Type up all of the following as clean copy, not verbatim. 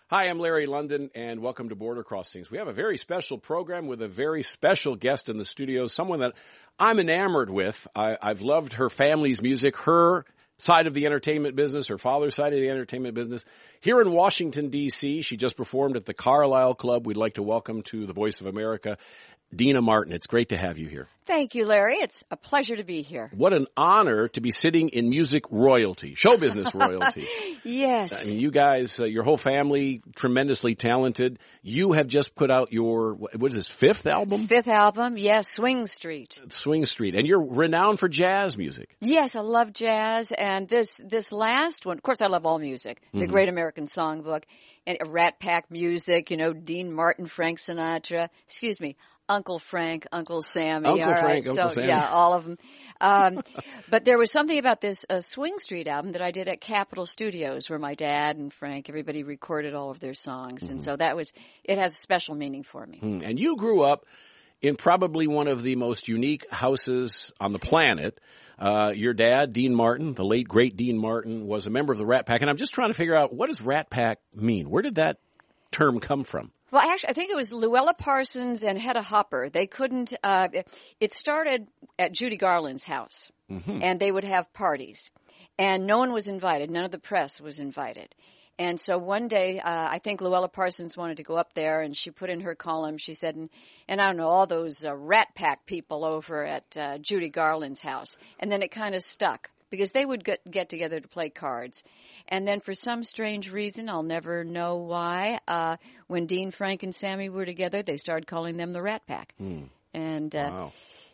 Hi, I'm Larry London, and welcome to Border Crossings. We have a very special program with a very special guest in the studio, someone that I'm enamored with. I've loved her family's music, her side of the entertainment business, her father's side of the entertainment business. Here in Washington, D.C., she just performed at the Carlisle Club. We'd like to welcome to the Voice of America, Deana Martin. It's great to have you here. Thank you, Larry. It's a pleasure to be here. What an honor to be sitting in music royalty, show business royalty. Yes. I mean, you guys, your whole family, tremendously talented. You have just put out your, what is this, fifth album? Fifth album, yes, Swing Street. Swing Street. And you're renowned for jazz music. Yes, I love jazz. And this last one, of course, I love all music. The Great American Songbook, and Rat Pack music, Dean Martin, Frank Sinatra, Uncle Frank, Uncle Sammy. Uncle Frank, Uncle Sammy. Yeah, all of them. But there was something about this Swing Street album that I did at Capitol Studios, where my dad and Frank, everybody recorded all of their songs. And so it has a special meaning for me. And you grew up in probably one of the most unique houses on the planet. Your dad, Dean Martin, the late, great Dean Martin, was a member of the Rat Pack. And I'm just trying to figure out, what does Rat Pack mean? Where did that term come from? Well, actually, I think it was Luella Parsons and Hedda Hopper. They couldn't it started at Judy Garland's house, and they would have parties. And no one was invited. None of the press was invited. And so one day, I think Luella Parsons wanted to go up there, and she put in her column, she said, and I don't know, all those Rat Pack people over at Judy Garland's house. And then it kind of stuck, because they would get together to play cards. And then for some strange reason, I'll never know why, when Dean, Frank, and Sammy were together, they started calling them the Rat Pack. And, wow.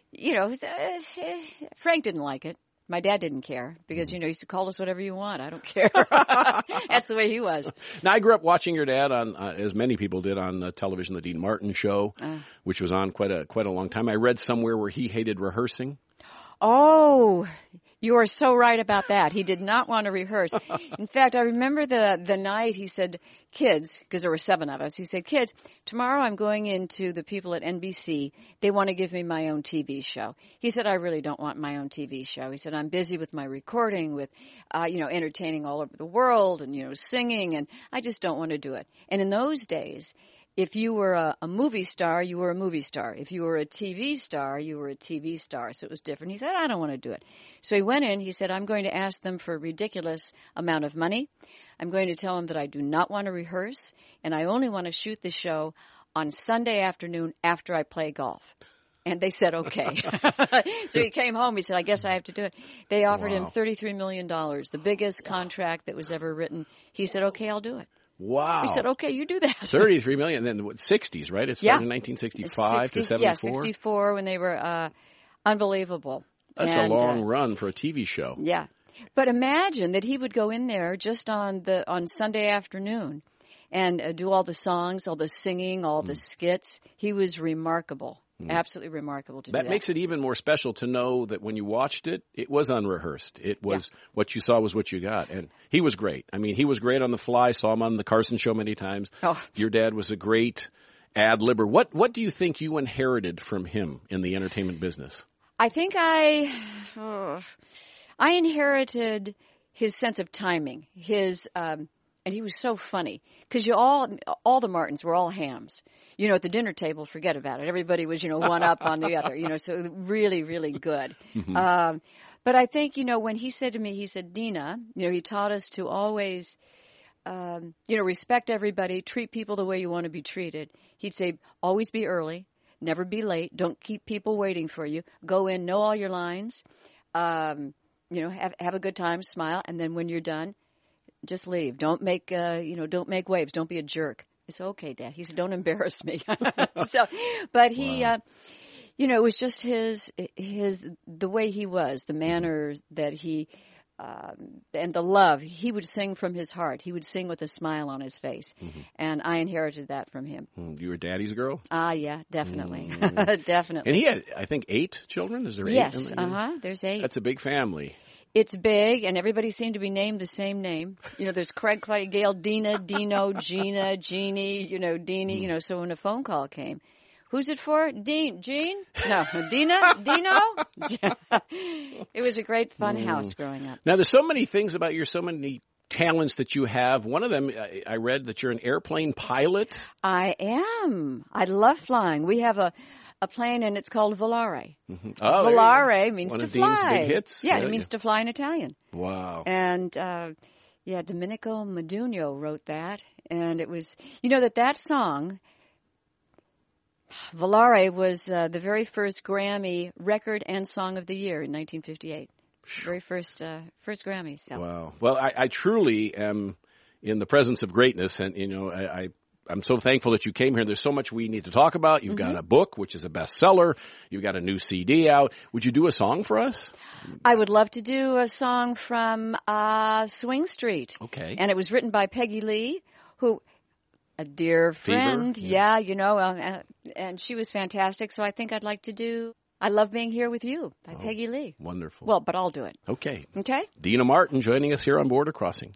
Frank didn't like it. My dad didn't care because, he used to call us whatever you want. I don't care. That's the way he was. Now, I grew up watching your dad on, as many people did, on television, the Dean Martin Show, which was on quite a long time. I read somewhere where he hated rehearsing. Oh, you are so right about that. He did not want to rehearse. In fact, I remember the night he said, kids, because there were 7 of us, he said, kids, tomorrow I'm going into the people at NBC. They want to give me my own TV show. He said, I really don't want my own TV show. He said, I'm busy with my recording, with, entertaining all over the world and, singing, and I just don't want to do it. And in those days, if you were a movie star, you were a movie star. If you were a TV star, you were a TV star. So it was different. He said, I don't want to do it. So he went in. He said, I'm going to ask them for a ridiculous amount of money. I'm going to tell them that I do not want to rehearse, and I only want to shoot the show on Sunday afternoon after I play golf. And they said, okay. So he came home. He said, I guess I have to do it. They offered him $33 million, the biggest contract that was ever written. He said, okay, I'll do it. Wow. We said, okay, you do that. $33 million, and then 60s, right? It started in 1965 to 74? Yeah, 64 when they were unbelievable. That's a long run for a TV show. Yeah. But imagine that he would go in there just on Sunday afternoon and do all the songs, all the singing, all the skits. He was remarkable. Absolutely remarkable to do that. That makes it even more special to know that when you watched it, it was unrehearsed. It was what you saw was what you got. And he was great. I mean, he was great on the fly. Saw him on the Carson Show many times. Oh. Your dad was a great ad-libber. What do you think you inherited from him in the entertainment business? I think I inherited his sense of timing, and he was so funny because all the Martins were all hams. At the dinner table, forget about it. Everybody was, one up on the other, so really, really good. But I think, when he said to me, he said, Deana, he taught us to always, respect everybody, treat people the way you want to be treated. He'd say, always be early, never be late, don't keep people waiting for you, go in, know all your lines, have a good time, smile, and then when you're done, just leave. Don't make waves. Don't be a jerk. I said, okay, Dad. He said, don't embarrass me. But he, it was just the way he was, the manner that he, and the love. He would sing from his heart. He would sing with a smile on his face. And I inherited that from him. You were daddy's girl? Yeah, definitely. Definitely. And he had, I think, 8 children? Is there 8? Yes, there's 8. That's a big family. It's big, and everybody seemed to be named the same name. There's Craig, Clay, Gail, Deana, Dino, Gina, Jeannie, Deanie, so when a phone call came, who's it for? Jean? No, Deana? Dino? It was a great fun house growing up. Now, there's so many things about so many talents that you have. One of them, I read that you're an airplane pilot. I am. I love flying. We have a plane, and it's called Volare. Mm-hmm. Oh, Volare means one to of Dean's fly. big hits. Yeah, it means to fly in Italian. Wow. And, Domenico Modugno wrote that. And it was, that song, Volare, was the very first Grammy record and song of the year in 1958. Very first Grammy. So. Wow. Well, I truly am in the presence of greatness, and I'm so thankful that you came here. There's so much we need to talk about. You've got a book, which is a bestseller. You've got a new CD out. Would you do a song for us? I would love to do a song from Swing Street. Okay. And it was written by Peggy Lee, who, a dear friend. Fever, yeah. And she was fantastic. So I think I'd like to do I Love Being Here With You by Peggy Lee. Wonderful. Well, but I'll do it. Okay. Okay? Deana Martin joining us here on Border Crossings.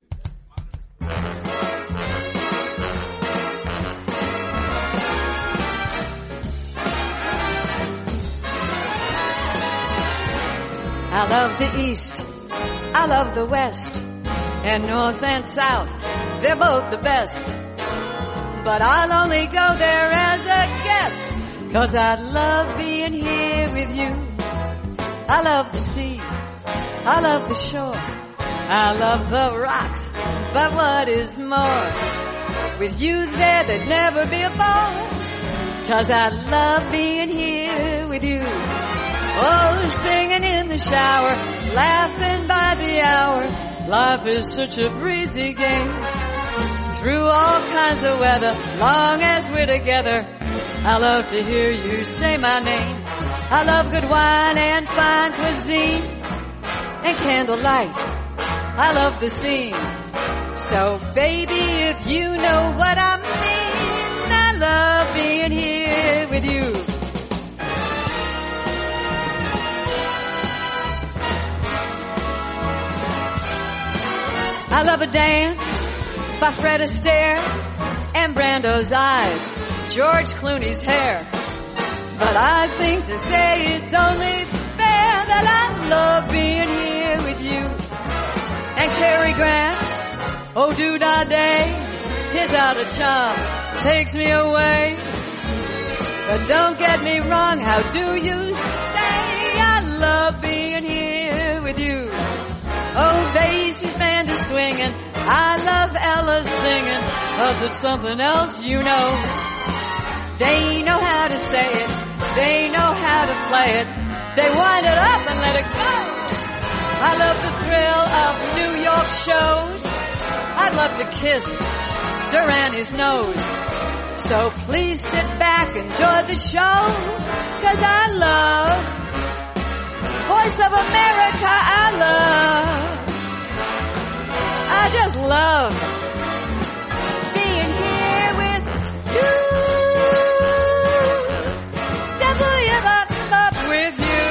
I love the East, I love the West, and North and South, they're both the best. But I'll only go there as a guest, 'cause I love being here with you. I love the sea, I love the shore, I love the rocks, but what is more, with you there there'd never be a bore, 'cause I love being here with you. Oh, singing in the shower, laughing by the hour. Life is such a breezy game. Through all kinds of weather, long as we're together, I love to hear you say my name. I love good wine and fine cuisine and candlelight. I love the scene. So, baby, if you know what I mean, I love being here with you. I love a dance by Fred Astaire and Brando's eyes, George Clooney's hair. But I think to say it's only fair that I love being here with you. And Cary Grant, oh do-da-day, his out of charm takes me away. But don't get me wrong, how do you say I love being here with you? Oh, Basie's band is swinging, I love Ella singing, 'cause it's something else you know. They know how to say it, they know how to play it, they wind it up and let it go. I love the thrill of New York shows, I'd love to kiss Durani's nose. So please sit back, enjoy the show, 'cause I love Voice of America, I just love being here with you. Up with you.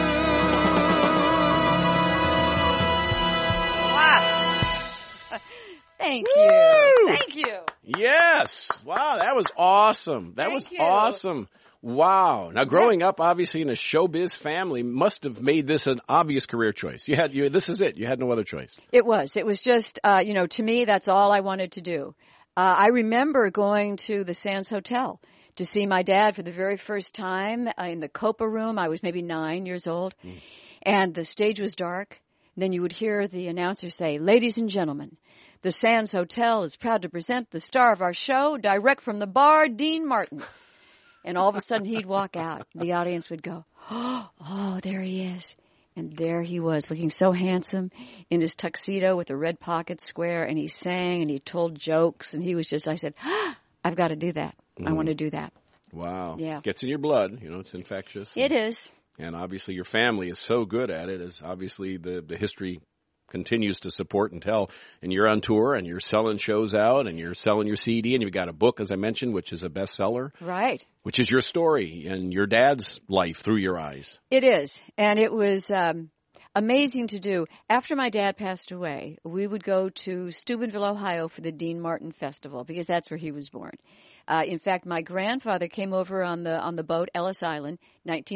Wow. Thank you. Woo! Thank you. Yes. Wow, that was awesome. That was awesome. Wow. Now, growing up, obviously, in a showbiz family must have made this an obvious career choice. This is it. You had no other choice. It was. It was just, to me, that's all I wanted to do. I remember going to the Sands Hotel to see my dad for the very first time in the Copa room. I was maybe 9 years old. And the stage was dark. Then you would hear the announcer say, "Ladies and gentlemen, the Sands Hotel is proud to present the star of our show, direct from the bar, Dean Martin." And all of a sudden, he'd walk out. The audience would go, "Oh, there he is." And there he was, looking so handsome in his tuxedo with a red pocket square. And he sang and he told jokes. And he was just, I said, I've got to do that. I want to do that. Wow. Yeah. Gets in your blood. It's infectious. It is. And obviously your family is so good at it, as obviously the history continues to support and tell. And you're on tour and you're selling shows out and you're selling your CD and you've got a book, as I mentioned, which is a bestseller. Right. Which is your story and your dad's life through your eyes. It is. And it was amazing to do. After my dad passed away, we would go to Steubenville, Ohio for the Dean Martin Festival because that's where he was born. In fact, my grandfather came over on the boat, Ellis Island,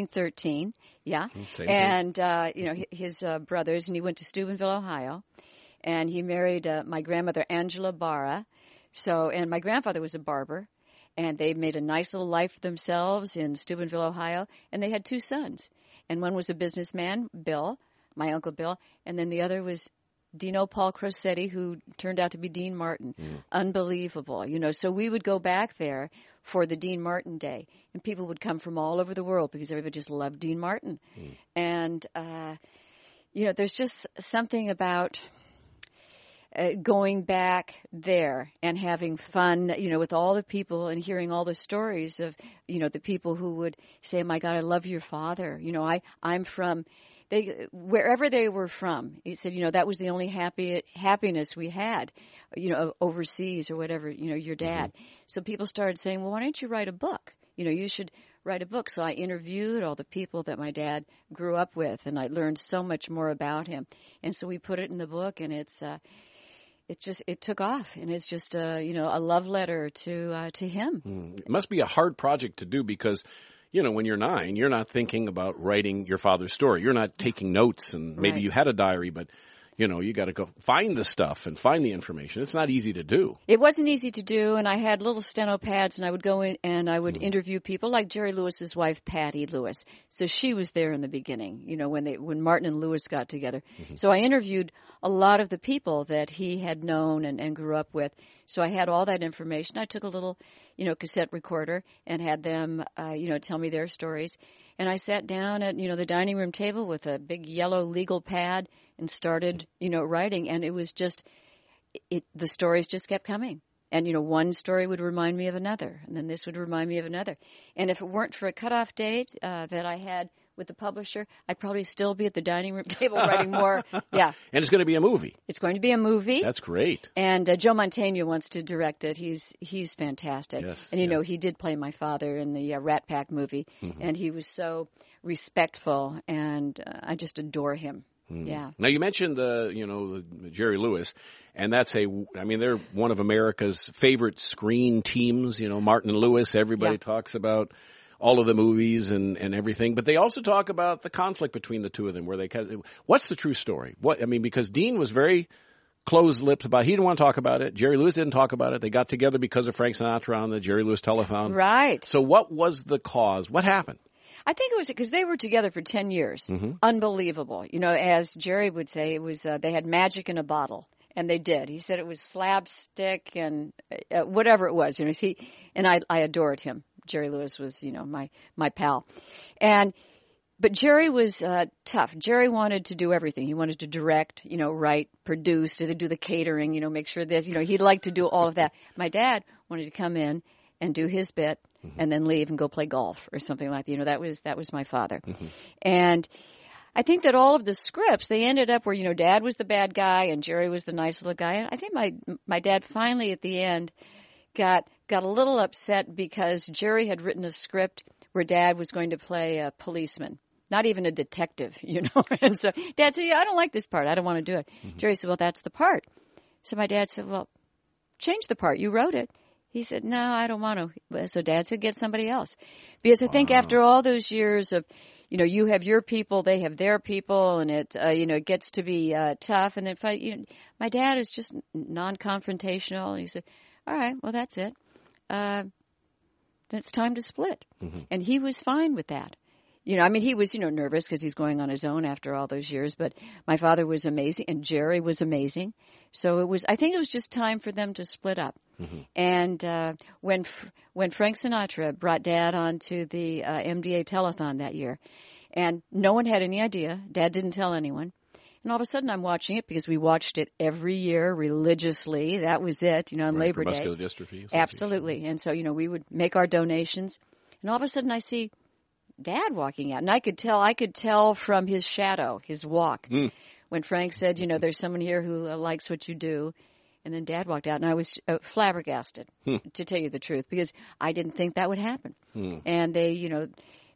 1913. Yeah. Same and, his brothers, and he went to Steubenville, Ohio. and he married my grandmother, Angela Barra. So, and my grandfather was a barber, and they made a nice little life for themselves in Steubenville, Ohio, and they had 2 sons. And one was a businessman, Bill, my Uncle Bill, and then the other was Dino Paul Crosetti, who turned out to be Dean Martin. Unbelievable. So we would go back there for the Dean Martin Day, and people would come from all over the world because everybody just loved Dean Martin. And, there's just something about going back there and having fun, with all the people and hearing all the stories of, the people who would say, "My God, I love your father." I'm from, wherever they were from. He said, that was the only happiness we had, overseas or whatever, your dad. So people started saying, "Well, why don't you write a book? You should write a book." So I interviewed all the people that my dad grew up with, and I learned so much more about him. And so we put it in the book, and it took off, and it's just a love letter to him. It must be a hard project to do because, when you're 9, you're not thinking about writing your father's story. You're not taking notes, and maybe you had a diary, but you got to go find the stuff and find the information. It's not easy to do. It wasn't easy to do, and I had little steno pads, and I would go in and I would interview people like Jerry Lewis's wife, Patty Lewis. So she was there in the beginning, when Martin and Lewis got together. So I interviewed a lot of the people that he had known and grew up with. So I had all that information. I took a little, cassette recorder and had them, tell me their stories. And I sat down at, the dining room table with a big yellow legal pad and started, writing. And it was just, the stories just kept coming. And, one story would remind me of another. And then this would remind me of another. And if it weren't for a cutoff date that I had with the publisher, I'd probably still be at the dining room table writing more. Yeah. And it's going to be a movie. It's going to be a movie. That's great. And Joe Mantegna wants to direct it. He's fantastic. Yes, and, he did play my father in the Rat Pack movie. And he was so respectful, and I just adore him. Yeah. Now, you mentioned Jerry Lewis, and they're one of America's favorite screen teams. Martin and Lewis, everybody talks about all of the movies and everything, but they also talk about the conflict between the two of them. What's the true story? Because Dean was very closed-lipped about it. He didn't want to talk about it. Jerry Lewis didn't talk about it. They got together because of Frank Sinatra on the Jerry Lewis Telethon. Right. So what was the cause? What happened? I think it was because they were together for 10 years. Unbelievable. As Jerry would say, it was they had magic in a bottle, and they did. He said it was slapstick and whatever it was. I adored him. Jerry Lewis was, my pal. But Jerry was tough. Jerry wanted to do everything. He wanted to direct, write, produce, to do the catering, make sure this, he'd like to do all of that. My dad wanted to come in and do his bit and then leave and go play golf or something like that. That was my father. And I think that all of the scripts, they ended up where, Dad was the bad guy and Jerry was the nice little guy. And I think my dad finally at the end got a little upset because Jerry had written a script where Dad was going to play a policeman, not even a detective, And so Dad said, I don't like this part. I don't want to do it. Jerry said, well, that's the part. So my dad said, well, change the part. You wrote it. He said, no, I don't want to. So Dad said, get somebody else. Because I think after all those years of, you have your people, they have their people, and it gets to be tough. And then my dad is just non-confrontational. He said, all right, well, that's it. It's time to split. And he was fine with that. He was, nervous because he's going on his own after all those years. But my father was amazing, and Jerry was amazing. So I think it was just time for them to split up. And when Frank Sinatra brought Dad onto the MDA Telethon that year, and no one had any idea, Dad didn't tell anyone. And all of a sudden, I'm watching it because we watched it every year religiously. That was it, on Labor Day. Muscular dystrophy. Absolutely. And so, we would make our donations. And all of a sudden, I see Dad walking out. And I could tell from his shadow, his walk, when Frank said, there's someone here who likes what you do. And then Dad walked out, and I was flabbergasted, to tell you the truth, because I didn't think that would happen. And they,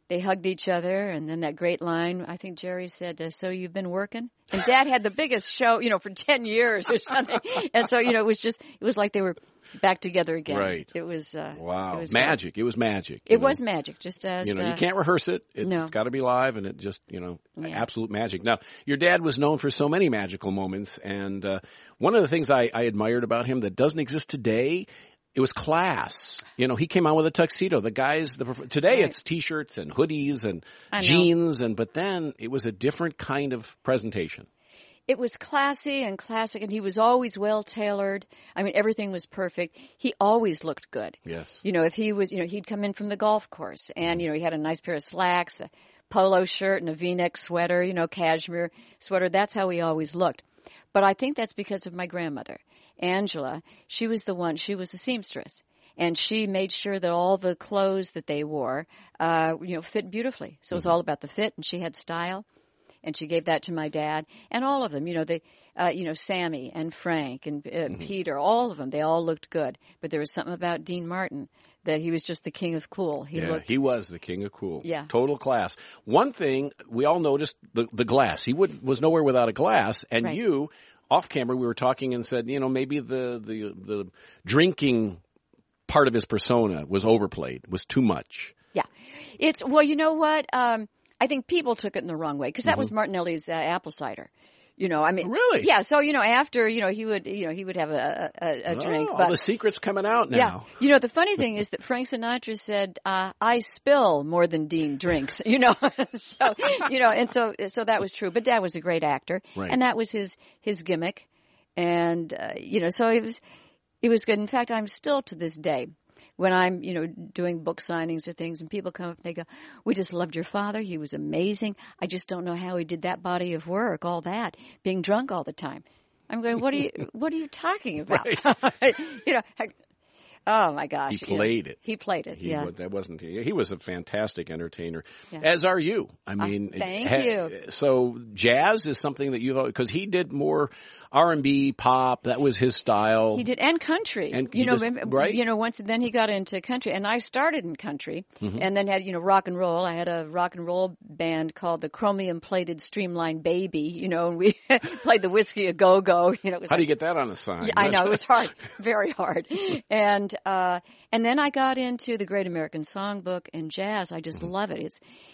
they hugged each other, and then that great line, I think Jerry said, so you've been working? And Dad had the biggest show, for 10 years or something. And so, it was like they were back together again. Right. It was, wow. It was magic. Great. It was magic. It was magic, just as. You can't rehearse it. It's got to be live, and it just, absolute magic. Now, your dad was known for so many magical moments, and one of the things I admired about him that doesn't exist today, it was class. He came out with a tuxedo. The guys, today it's T-shirts and hoodies and jeans, but then it was a different kind of presentation. It was classy and classic, and he was always well-tailored. I mean, everything was perfect. He always looked good. Yes. If he was, he'd come in from the golf course, and, he had a nice pair of slacks, a polo shirt, and a V-neck sweater, cashmere sweater. That's how he always looked. But I think that's because of my grandmother. Angela, she was the seamstress, and she made sure that all the clothes that they wore, fit beautifully. So it was all about the fit, and she had style, and she gave that to my dad, and all of them, Sammy and Frank and Peter, all of them, they all looked good. But there was something about Dean Martin that he was just the king of cool. He was the king of cool. Yeah. Total class. One thing, we all noticed the glass. He was nowhere without a glass, and right. You, off camera, we were talking and said, maybe the drinking part of his persona was overplayed, was too much. Yeah. You know what? I think people took it in the wrong way, because that was Martinelli's apple cider. Really? Yeah. So, after, he would have a drink. All the secrets coming out now. Yeah. The funny thing is that Frank Sinatra said, I spill more than Dean drinks, so, so that was true. But Dad was a great actor. Right. And that was his gimmick. And, so it was good. In fact, I'm still to this day, when I'm, doing book signings or things, and people come up and they go, we just loved your father. He was amazing. I just don't know how he did that body of work, all that, being drunk all the time. I'm going, what are you talking about? Right. Oh my gosh. He played it. He played it. Yeah. He was a fantastic entertainer, yeah. As are you. I mean, thank you. So jazz is something that because he did more R&B, pop. That was his style. He did, and country. And right? Once then he got into country, and I started in country, and then had rock and roll. I had a rock and roll band called the Chromium Plated Streamline Baby. And we played the Whiskey a Go Go. How do you get that on a sign? Yeah, I know, it was hard, very hard, and then I got into the Great American Songbook and jazz. I just love it.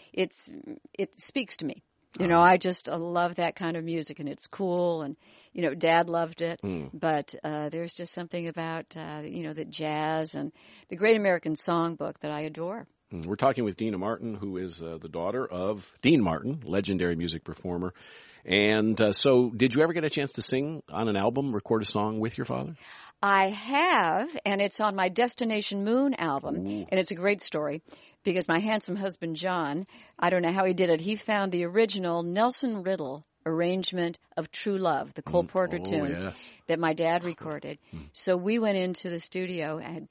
It speaks to me. I just love that kind of music, and it's cool, and, Dad loved it, but there's just something about, the jazz and the Great American Songbook that I adore. We're talking with Deana Martin, who is the daughter of Dean Martin, legendary music performer. And so did you ever get a chance to sing on an album, record a song with your father? I have, and it's on my Destination Moon album, and it's a great story. Because my handsome husband, John, I don't know how he did it. He found the original Nelson Riddle arrangement of True Love, the Cole Porter tune that my dad recorded. So we went into the studio and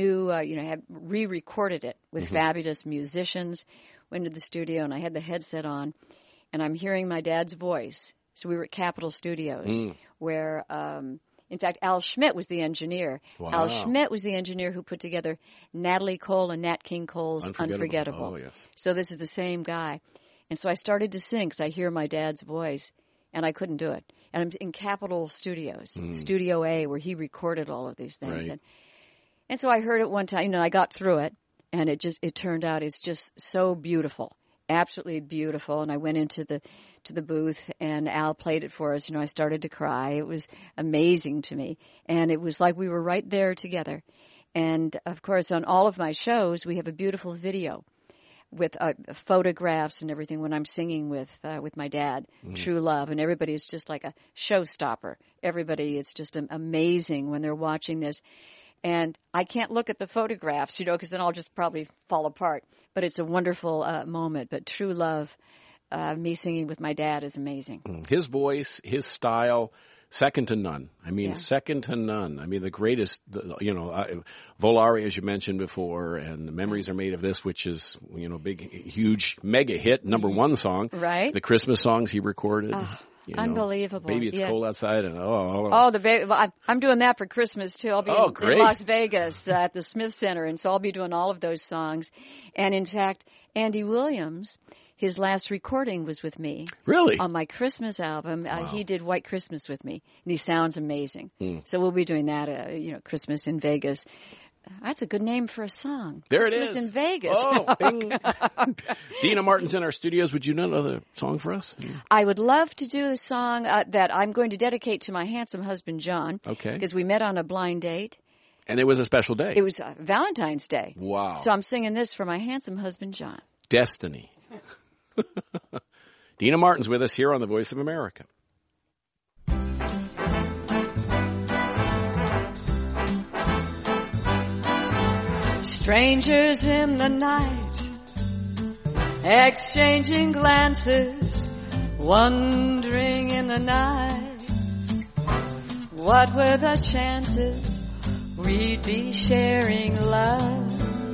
had re-recorded it with fabulous musicians, went to the studio, and I had the headset on, and I'm hearing my dad's voice. So we were at Capitol Studios, where... in fact, Al Schmidt was the engineer. Wow. Al Schmidt was the engineer who put together Natalie Cole and Nat King Cole's Unforgettable. Oh, yes. So this is the same guy. And so I started to sing because I hear my dad's voice, and I couldn't do it. And I'm in Capitol Studios, Studio A, where he recorded all of these things. Right. And so I heard it one time, I got through it, and it turned out it's just so beautiful. Absolutely beautiful. And I went into the booth, and Al played it for us. I started to cry. It was amazing to me. And it was like we were right there together. And of course, on all of my shows, we have a beautiful video with photographs and everything when I'm singing with my dad, True Love. And everybody is just like a showstopper. Everybody, it's just amazing when they're watching this. And I can't look at the photographs, because then I'll just probably fall apart. But it's a wonderful moment. But True Love, me singing with my dad is amazing. His voice, his style, second to none. Second to none. The greatest, Volare, as you mentioned before, and The Memories Are Made of This, which is, big, huge, mega hit, number one song. Right. The Christmas songs he recorded. Unbelievable. Baby, it's cold outside. And the baby. Well, I'm doing that for Christmas, too. I'll be in Las Vegas at the Smith Center, and so I'll be doing all of those songs. And, in fact, Andy Williams, his last recording was with me. Really? On my Christmas album. Wow. He did White Christmas with me, and he sounds amazing. So we'll be doing that, Christmas in Vegas. That's a good name for a song. There Christmas it is. in Vegas. Oh, bing. Dina Martin's in our studios. Would you know another song for us? I would love to do a song that I'm going to dedicate to my handsome husband, John. Okay. Because we met on a blind date. And it was a special day. It was Valentine's Day. Wow. So I'm singing this for my handsome husband, John. Destiny. Dina Martin's with us here on The Voice of America. Strangers in the night, exchanging glances, wondering in the night, what were the chances we'd be sharing love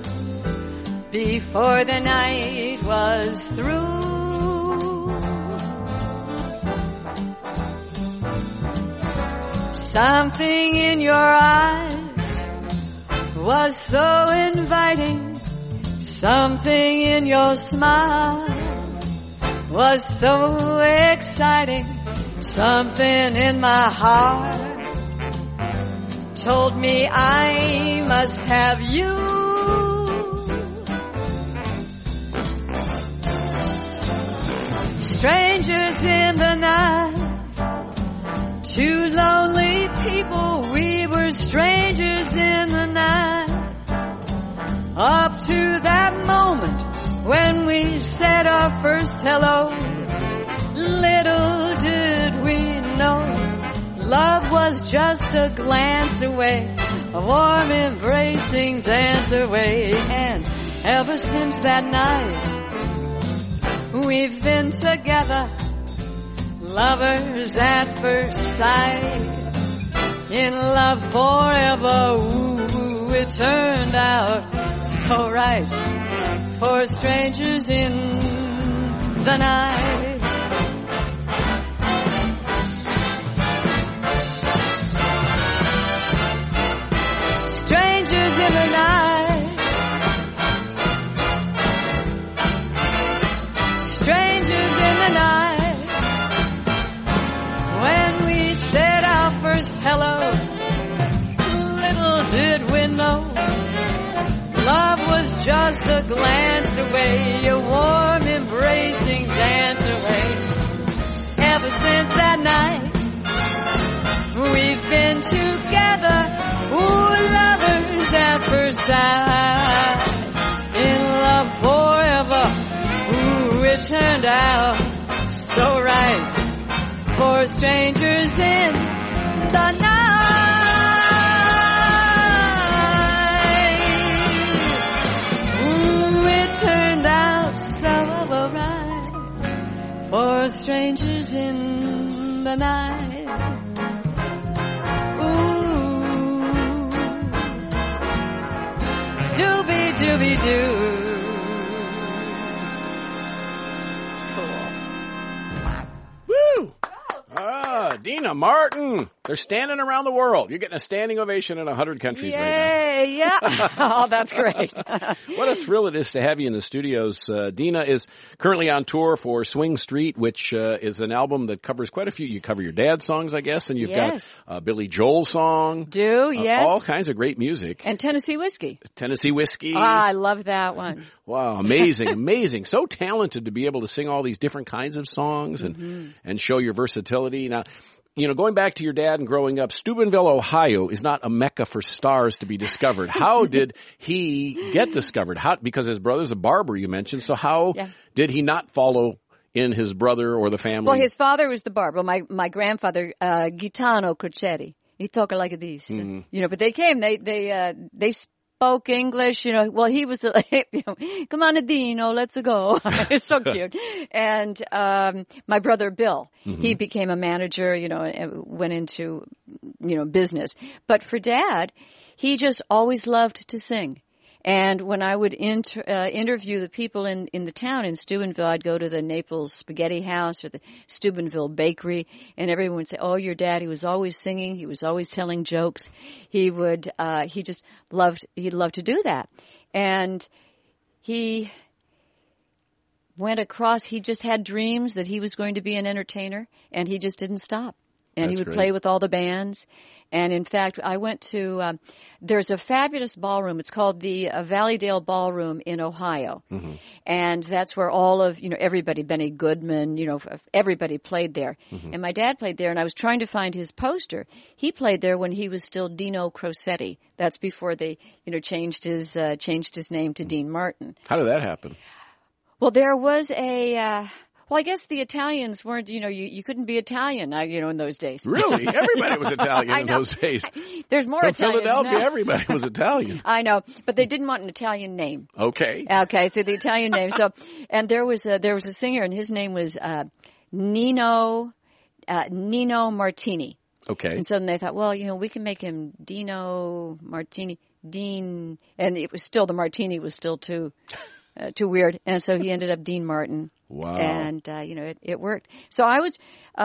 before the night was through. Something in your eyes was so inviting, something in your smile was so exciting, something in my heart told me I must have you. Strangers in the night, two lonely people, we were strangers in the night. Up to that moment when we said our first hello, little did we know love was just a glance away, a warm embracing dance away. And ever since that night, we've been together, lovers at first sight, in love forever. Ooh, it turned out so right for strangers in the night. Strangers in the night, strangers in the night, when we said our first hello, little did we know love was just a glance away, a warm embracing dance away. Ever since that night, we've been together, ooh, lovers at first sight, in love forever. Ooh, it turned out so right for strangers in the night. Ooh, it turned out so right for strangers in the night. Ooh, doobie-doobie-doo. Dina Martin. They're standing around the world. You're getting a standing ovation in 100 countries right now. Yeah. Oh, that's great. What a thrill it is to have you in the studios. Dina is currently on tour for Swing Street, which is an album that covers quite a few. You cover your dad's songs, I guess, and you've got a Billy Joel song. Yes. All kinds of great music. And Tennessee Whiskey. Tennessee Whiskey. I love that one. Wow, amazing, amazing. So talented to be able to sing all these different kinds of songs and show your versatility. Now, you know, going back to your dad and growing up, Steubenville, Ohio is not a mecca for stars to be discovered. How did he get discovered? Because his brother's a barber, you mentioned. So how did he not follow in his brother or the family? Well, his father was the barber. My grandfather, Gitano Croceri. He talked like this. You know, but they came, they spoke English, you know. Well, he was, come on, Dino, let's go. It's so cute. And my brother Bill, he became a manager, you know, and went into, you know, business. But for Dad, he just always loved to sing. And when I would interview the people in the town in Steubenville, I'd go to the Naples Spaghetti House or the Steubenville Bakery, and everyone would say, "Oh, your dad, he was always singing. He was always telling jokes. He just loved to do that." And he went across, he just had dreams that he was going to be an entertainer, and he just didn't stop. And he would play with all the bands. And in fact, I went to, there's a fabulous ballroom. It's called the Valleydale Ballroom in Ohio. Mm-hmm. And that's where all of, everybody, Benny Goodman, everybody played there. Mm-hmm. And my dad played there, and I was trying to find his poster. He played there when he was still Dino Crosetti. That's before they, changed his name to Dean Martin. How did that happen? Well, there was well, I guess the Italians weren't, you couldn't be Italian, in those days. Really? Everybody was Italian in those days. There's more From Italians Philadelphia, now. Everybody was Italian. I know, but they didn't want an Italian name. Okay. Okay, so the Italian name. So, and there was a singer, and his name was Nino Martini. Okay. And so then they thought, well, we can make him Dino Martini, Dean, and it was still, the Martini was still too weird. And so he ended up Dean Martin. Wow. And, it worked. So I was,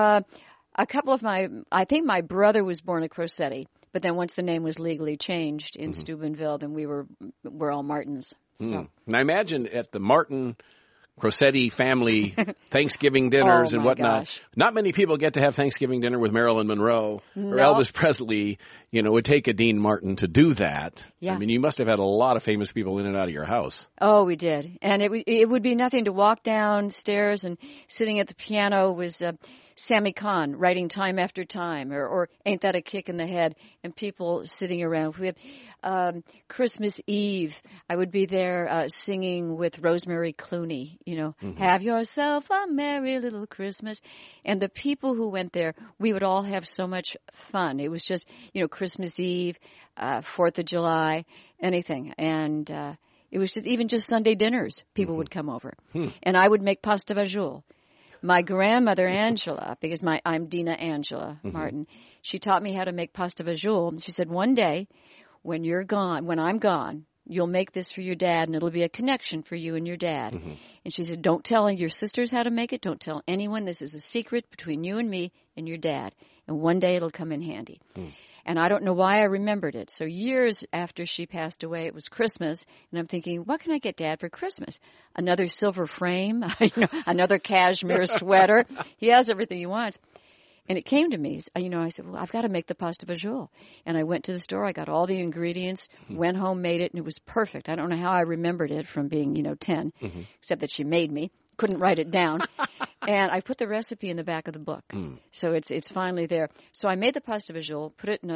a couple of I think my brother was born a Crosetti, but then once the name was legally changed in Steubenville, then we're all Martins. So. Now imagine at the Martin Crosetti family Thanksgiving dinners and whatnot. Gosh. Not many people get to have Thanksgiving dinner with Marilyn Monroe or Elvis Presley. It would take a Dean Martin to do that. Yeah. I mean, you must have had a lot of famous people in and out of your house. Oh, we did. And it would be nothing to walk downstairs, and sitting at the piano was Sammy Kahn writing Time After Time, or Ain't That a Kick in the Head, and people sitting around. We have Christmas Eve. I would be there singing with Rosemary Clooney, Have yourself a merry little Christmas. And the people who went there, we would all have so much fun. It was just, Christmas Eve, 4th of July, anything. And it was just Sunday dinners, people would come over. And I would make pasta fagioli. My grandmother Angela, because I'm Dina Angela Martin, she taught me how to make pasta fagioli. She said, one day when I'm gone, you'll make this for your dad, and it'll be a connection for you and your dad. Mm-hmm. And she said, don't tell your sisters how to make it. Don't tell anyone. This is a secret between you and me and your dad. And one day it'll come in handy. And I don't know why I remembered it. So years after she passed away, it was Christmas, and I'm thinking, what can I get Dad for Christmas? Another silver frame, another cashmere sweater. He has everything he wants. And it came to me, I said, well, I've got to make the pasta fagioli. And I went to the store, I got all the ingredients, went home, made it, and it was perfect. I don't know how I remembered it from being, 10, except that she made me. Couldn't write it down. And I put the recipe in the back of the book. So it's finally there. So I made the pasta fagioli, put it in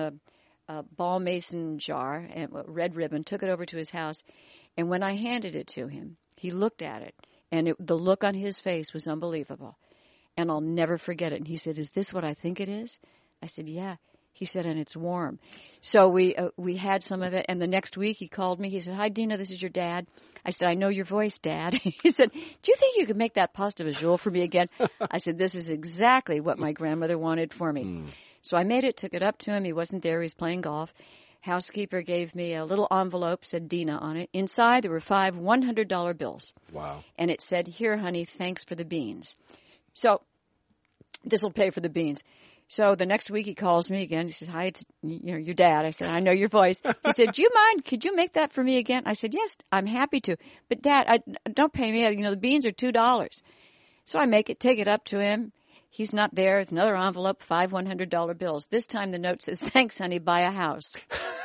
a ball mason jar, and red ribbon, took it over to his house. And when I handed it to him, he looked at it, and the look on his face was unbelievable. And I'll never forget it. And he said, is this what I think it is? I said, yeah. He said, and it's warm. So we had some of it. And the next week he called me. He said, hi, Dina, this is your dad. I said, I know your voice, Dad. He said, do you think you could make that pasta fagioli for me again? I said, this is exactly what my grandmother wanted for me. So I made it, took it up to him. He wasn't there. He was playing golf. Housekeeper gave me a little envelope, said Dina on it. Inside there were 5 $100 bills. Wow. And it said, here, honey, thanks for the beans. So this will pay for the beans. So the next week he calls me again. He says, hi, it's your dad. I said, I know your voice. He said, do you mind? Could you make that for me again? I said, yes, I'm happy to. But Dad, don't pay me. The beans are $2. So I make it, take it up to him. He's not there. It's another envelope, 5 $100 bills. This time the note says, thanks, honey, buy a house.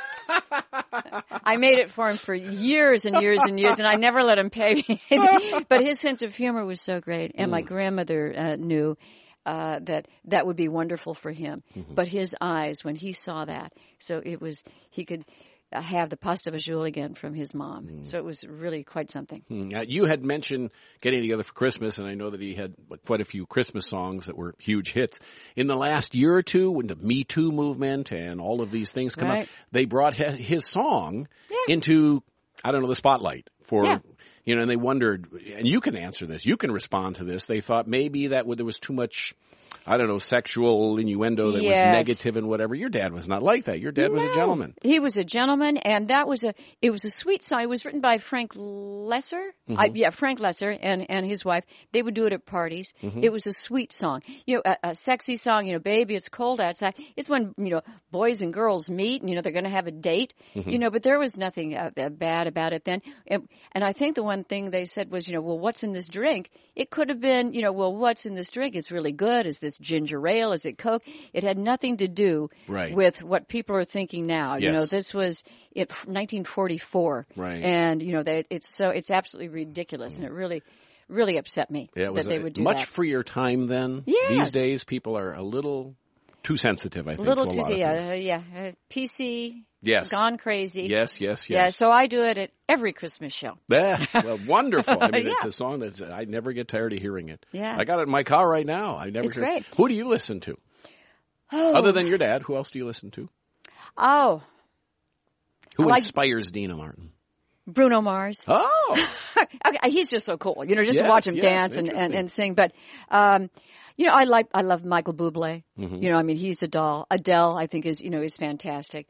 I made it for him for years and years and years, and I never let him pay me. But his sense of humor was so great. And my grandmother knew that would be wonderful for him. But his eyes, when he saw that, so he could have the pasta fagioli again from his mom. So it was really quite something. You had mentioned getting together for Christmas, and I know that he had quite a few Christmas songs that were huge hits. In the last year or two, when the Me Too movement and all of these things come up, they brought his song into, the spotlight for... Yeah. And they wondered, and you can answer this, you can respond to this. They thought maybe that there was too much I don't know, sexual innuendo that was negative and whatever. Your dad was not like that. Your dad was a gentleman. He was a gentleman, and it was a sweet song. It was written by Frank Lesser. Frank Lesser and his wife. They would do it at parties. It was a sweet song. A sexy song, baby, it's cold outside. It's when, boys and girls meet and, they're going to have a date, but there was nothing bad about it then. And I think the one thing they said was, well, what's in this drink? It could have been, well, what's in this drink? It's really good. Is this ginger ale? Is it Coke? It had nothing to do with what people are thinking now. Yes. This was 1944. Right. And, it's absolutely ridiculous. And it really upset me that they would do much that. Freer time then. Yes. These days, people are a little too sensitive, I think. A little to too, a lot of things. PC. Yes. Gone crazy. Yes. Yeah, so I do it at every Christmas show. Yeah, well, wonderful. I mean, it's a song that I never get tired of hearing it. Yeah. I got it in my car right now. It's great. Who do you listen to? Oh. Other than your dad, who else do you listen to? Oh. Who inspires Deana Martin? Bruno Mars. Oh. Okay, he's just so cool, just to watch him dance and sing. But, I love Michael Bublé. He's a doll. Adele, I think is fantastic.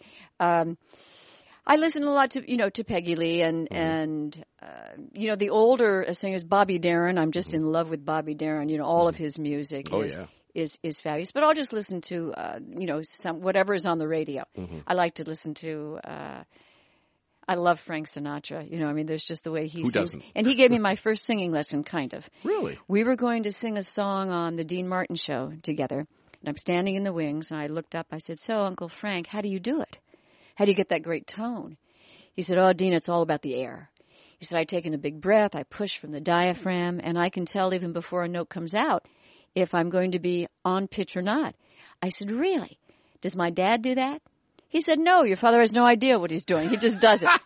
I listen a lot to Peggy Lee and the older singers, Bobby Darin. I'm just in love with Bobby Darin. All of his music is fabulous. But I'll just listen to, whatever is on the radio. I like to listen to, I love Frank Sinatra. There's just the way he sings. Doesn't? And he gave me my first singing lesson, kind of. Really? We were going to sing a song on the Dean Martin show together. And I'm standing in the wings, and I looked up. I said, so, Uncle Frank, how do you do it? How do you get that great tone? He said, oh, Dean, it's all about the air. He said, I take in a big breath, I push from the diaphragm, and I can tell even before a note comes out if I'm going to be on pitch or not. I said, really? Does my dad do that? He said, no, your father has no idea what he's doing. He just does it.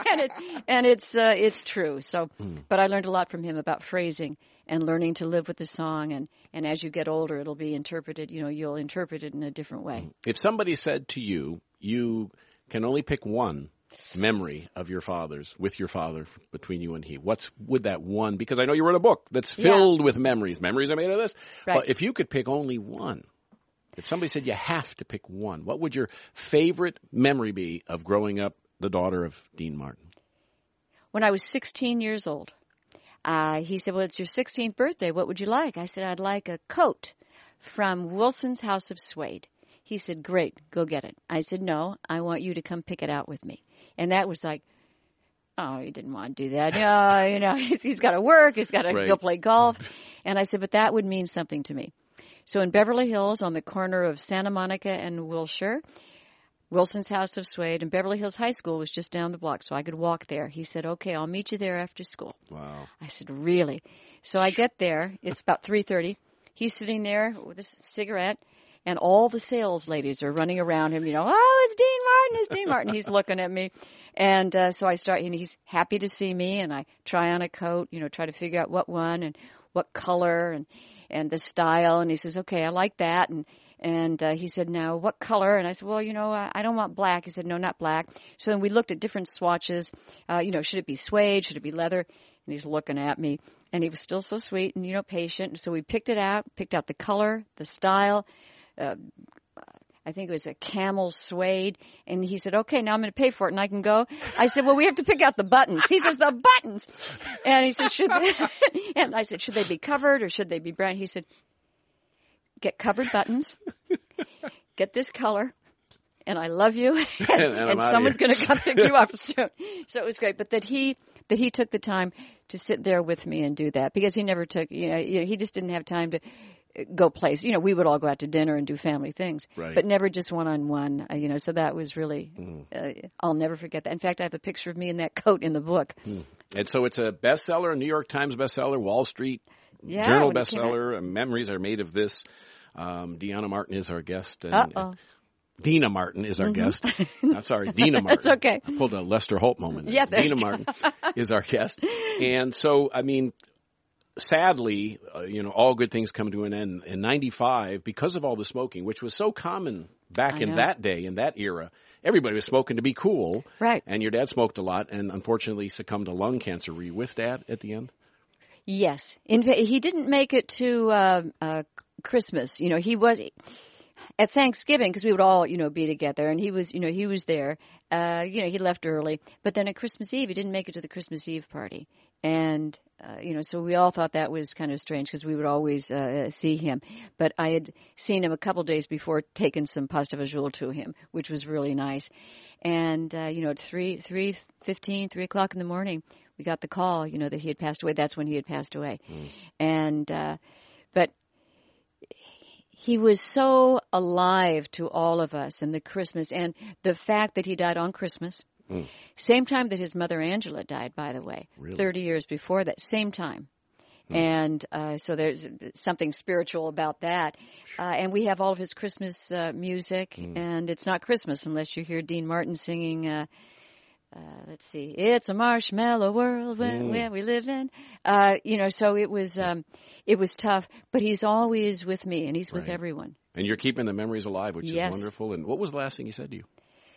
and it's true. So, but I learned a lot from him about phrasing and learning to live with the song. And as you get older, it'll be interpreted, you'll interpret it in a different way. If somebody said to you, you can only pick one memory of your father's, with your father, between you and he, what's would that one, because I know you wrote a book that's filled with memories. Memories are made of this. Right. But if you could pick only one, if somebody said you have to pick one, what would your favorite memory be of growing up the daughter of Dean Martin? When I was 16 years old, he said, well, it's your 16th birthday. What would you like? I said, I'd like a coat from Wilson's House of Suede. He said, great, go get it. I said, no, I want you to come pick it out with me. And that was like, oh, he didn't want to do that. No, he's got to work. He's got to go play golf. And I said, but that would mean something to me. So in Beverly Hills, on the corner of Santa Monica and Wilshire, Wilson's House of Suede, and Beverly Hills High School was just down the block, so I could walk there. He said, okay, I'll meet you there after school. Wow. I said, really? So I get there. It's about 3:30. He's sitting there with a cigarette, and all the sales ladies are running around him, oh, it's Dean Martin. He's looking at me. And so I start, and he's happy to see me, and I try on a coat, try to figure out what one and what color and the style. And he says, okay, I like that. And he said, now what color? And I said, well, I don't want black. He said, no, not black. So then we looked at different swatches. Should it be suede? Should it be leather? And he's looking at me, and he was still so sweet and, patient. So we picked out the color, the style. I think it was a camel suede. And he said, okay, now I'm going to pay for it and I can go. I said, well, we have to pick out the buttons. He says, the buttons. And he said, and I said, should they be covered or should they be brown? He said, get covered buttons, get this color, and I love you. and someone's going to come pick you up soon. So it was great. But that he took the time to sit there with me and do that, because he never took, he just didn't have time to go place. We would all go out to dinner and do family things, but never just one-on-one, so that was really, I'll never forget that. In fact, I have a picture of me in that coat in the book. And so it's a bestseller, a New York Times bestseller, Wall Street Journal bestseller. Memories are made of this. Deana Martin is our guest. Deana Martin is our guest. Sorry, Deana Martin. That's okay. I pulled a Lester Holt moment there. Yeah, Deana Martin is our guest. And so, sadly, all good things come to an end. In 95, because of all the smoking, which was so common back in that day, in that era, everybody was smoking to be cool. Right. And your dad smoked a lot and unfortunately succumbed to lung cancer. Were you with Dad at the end? Yes. He didn't make it to Christmas. He was at Thanksgiving because we would all, be together, and he was there. He left early, but then at Christmas Eve, he didn't make it to the Christmas Eve party. And, so we all thought that was kind of strange because we would always see him. But I had seen him a couple days before, taking some pasta vajol to him, which was really nice. And, at 3:15, 3 o'clock in the morning, we got the call, that he had passed away. That's when he had passed away. And, but he was so alive to all of us in the Christmas. And the fact that he died on Christmas, same time that his mother Angela died, by the way, really? 30 years before that, same time. And so there's something spiritual about that. And we have all of his Christmas music, and it's not Christmas unless you hear Dean Martin singing, let's see, "It's a marshmallow world where we live in." So it was tough, but he's always with me, and he's with everyone. And you're keeping the memories alive, which is wonderful. And what was the last thing he said to you?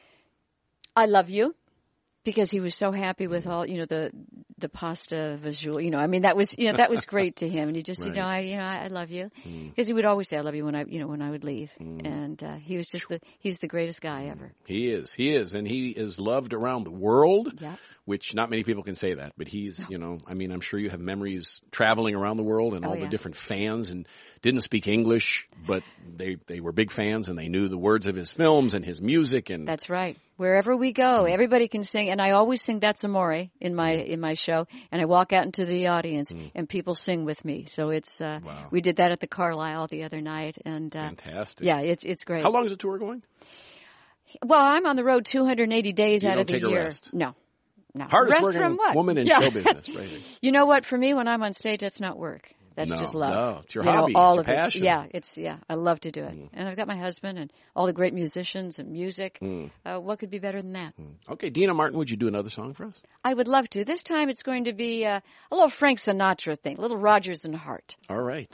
I love you. Because he was so happy with all, the pasta visual, that was great to him. And he just said, I love you. Because he would always say, I love you when I would leave. And, he was he's the greatest guy ever. He is. And he is loved around the world, which not many people can say that. But he's, I'm sure you have memories traveling around the world and all the different fans, and didn't speak English, but they were big fans, and they knew the words of his films and his music. And that's right. Wherever we go, everybody can sing, and I always sing "That's Amore" in my show, and I walk out into the audience, and people sing with me. So it's we did that at the Carlisle the other night, and fantastic. Yeah, it's great. How long is the tour going? Well, I'm on the road 280 days out of the year. You don't take a rest? No. Hardest rest working from what? woman in show business, right? You know what? For me, when I'm on stage, that's not work. That's just love. No, it's your hobby, all it's of your passion. It. Yeah, I love to do it. And I've got my husband and all the great musicians and music. What could be better than that? Okay, Deana Martin, would you do another song for us? I would love to. This time it's going to be a little Frank Sinatra thing, a little Rodgers and Hart. All right.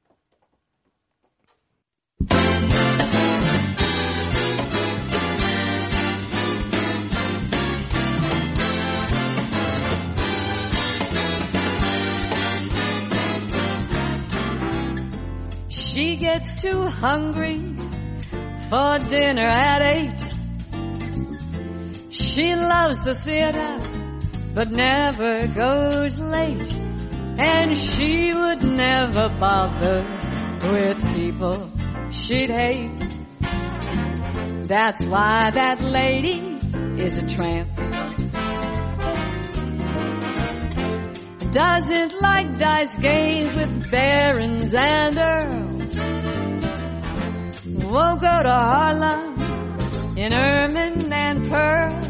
She gets too hungry for dinner at 8. She loves the theater, but never goes late. And she would never bother with people she'd hate. That's why that lady is a tramp. Doesn't like dice games with barons and earls. Won't go to Harlem in ermine and pearls.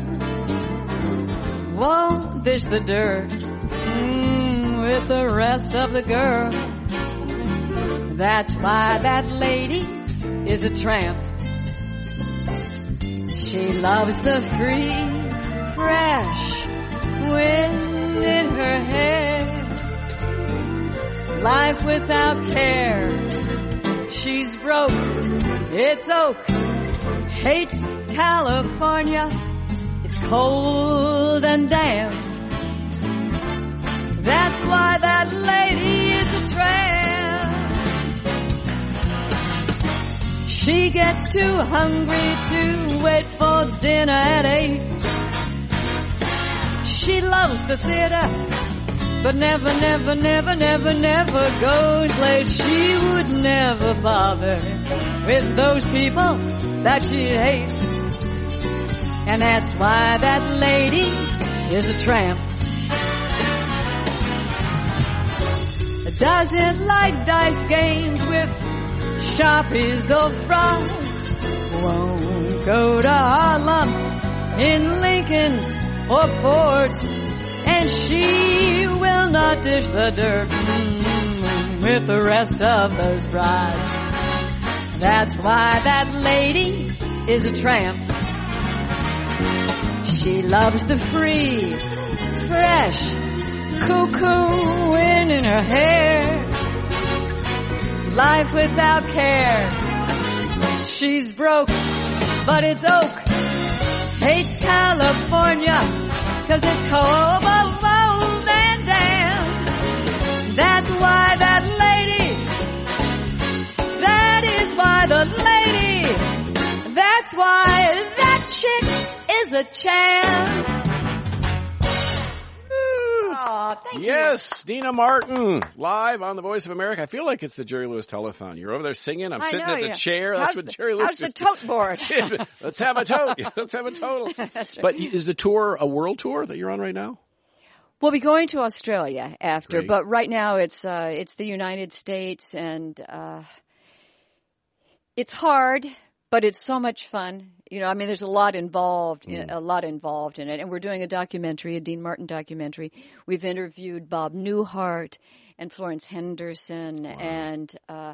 Won't dish the dirt with the rest of the girls. That's why that lady is a tramp. She loves the free, fresh wind in her hair. Life without care. She's broke, it's oak. Hates California, it's cold and damp. That's why that lady is a tramp. She gets too hungry to wait for dinner at 8. She loves the theater, but never goes late. She would never bother with those people that she hates. And that's why that lady is a tramp. Doesn't like dice games with Sharpies or frogs. Won't go to Harlem in Lincolns or Fords. And she will not dish the dirt with the rest of those brides. That's why that lady is a tramp. She loves the free, fresh, cuckoo wind in her hair. Life without care. She's broke, but it's oak. Hates California, 'cause it's cold and damp. That's why that lady why that chick is a champ. Oh, thank you. Yes, Deana Martin, live on the Voice of America. I feel like it's the Jerry Lewis Telethon. You're over there singing. I'm sitting at the chair. That's what Jerry Lewis How's the tote board? Let's have a tote. Let's have a total. That's right. But is the tour a world tour that you're on right now? We'll be going to Australia after, Great. but right now it's the United States, and it's hard, but it's so much fun. You know, I mean, there's a lot involved, in it, and we're doing a documentary, a Dean Martin documentary. We've interviewed Bob Newhart and Florence Henderson and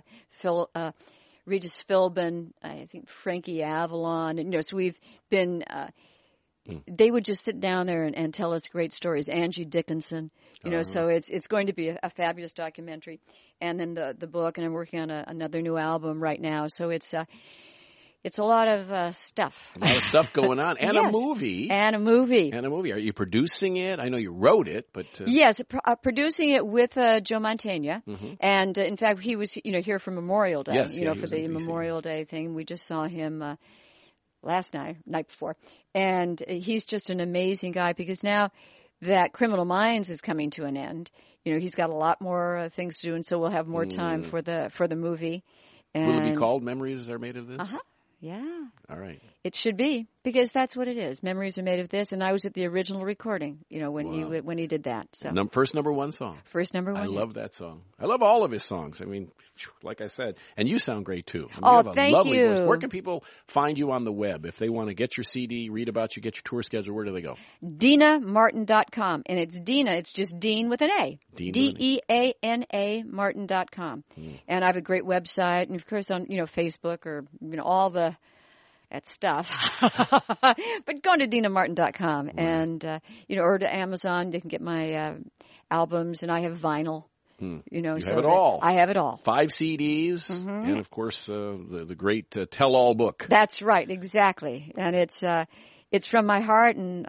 Regis Philbin, I think Frankie Avalon, and so we've been. They would just sit down there and tell us great stories. Angie Dickinson, so it's going to be a fabulous documentary, and then the book, and I'm working on another new album right now. So it's a lot of stuff. A lot of stuff going on. And yes. a movie. And a movie. Are you producing it? I know you wrote it, but... Yes, producing it with Joe Mantegna. Mm-hmm. And, in fact, he was, here for Memorial Day, yes, for the Memorial Day thing. We just saw him night before. And he's just an amazing guy because now that Criminal Minds is coming to an end, he's got a lot more things to do, and so we'll have more time for the movie. And will it be called Memories Are Made of This? Uh-huh. Yeah. All right. It should be, because that's what it is. Memories are made of this, and I was at the original recording, when he did that. So first number one song. First number one. I love that song. I love all of his songs. I mean, like I said, and you sound great too. I mean, you have a thank lovely you. voice. Where can people find you on the web if they want to get your CD, read about you, get your tour schedule? Where do they go? DeanaMartin.com, and it's Deana. It's just Dean with an A. DEANA Martin.com. And I have a great website, and of course on Facebook or all that stuff. But go to DeanaMartin.com and or to Amazon. You can get my albums, and I have vinyl. You have it all. I have it all. 5 CDs, and of course the great tell-all book. That's right, exactly. And it's from my heart, and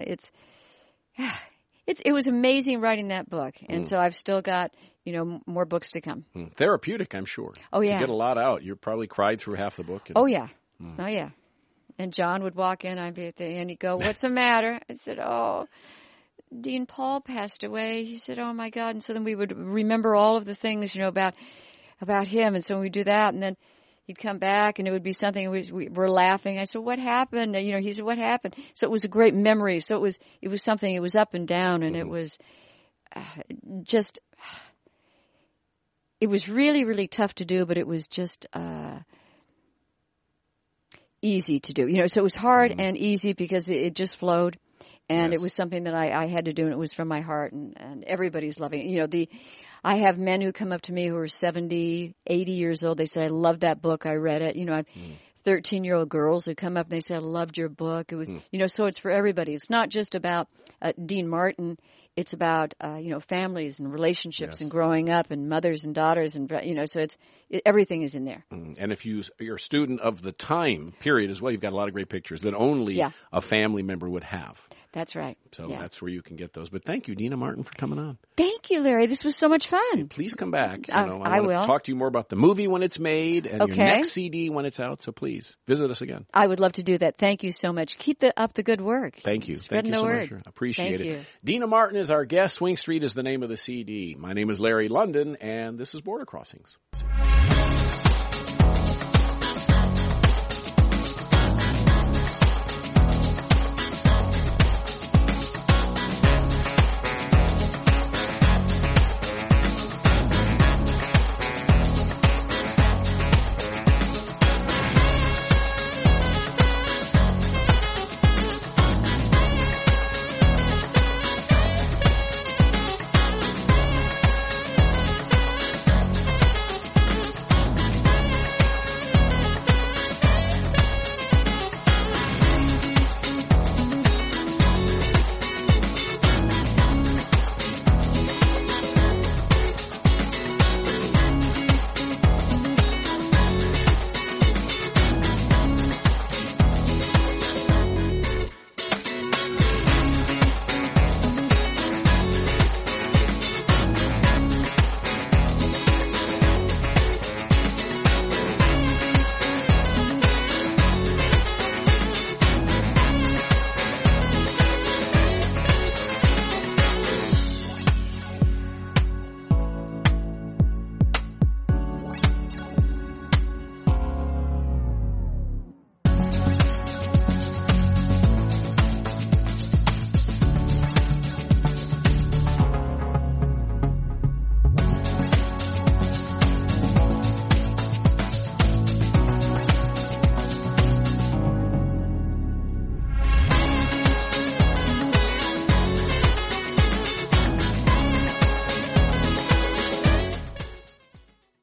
it was amazing writing that book, and so I've still got more books to come. Therapeutic, I'm sure. Oh yeah, you get a lot out. You probably cried through half the book. Oh yeah, oh yeah. And John would walk in, I'd be at the end, he'd go, "What's the matter?" I said, "Oh, Dean Paul passed away." He said, "Oh my God!" And so then we would remember all of the things about him, and so we'd do that, and then he'd come back, and it would be something we were laughing. I said, "What happened?" He said, "What happened?" So it was a great memory. So it was something. It was up and down, and it was just. It was really, really tough to do, but it was just easy to do. So it was hard and easy because it just flowed. And it was something that I had to do, and it was from my heart, and everybody's loving it. I have men who come up to me who are 70, 80 years old. They say, "I love that book. I read it." I have 13-year-old girls who come up and they say, "I loved your book." It was, so it's for everybody. It's not just about Dean Martin. It's about, families and relationships and growing up and mothers and daughters. And, so everything is in there. And if you're a student of the time period as well, you've got a lot of great pictures that only a family member would have. That's right. So that's where you can get those. But thank you, Deana Martin, for coming on. Thank you, Larry. This was so much fun. Please come back. I want will. to talk to you more about the movie when it's made and your next CD when it's out. So please visit us again. I would love to do that. Thank you so much. Keep up the good work. Thank you. Spreading Thank you the so word. much. Appreciate Thank it. you. Deana Martin is our guest. Swing Street is the name of the CD. My name is Larry London, and this is Border Crossings.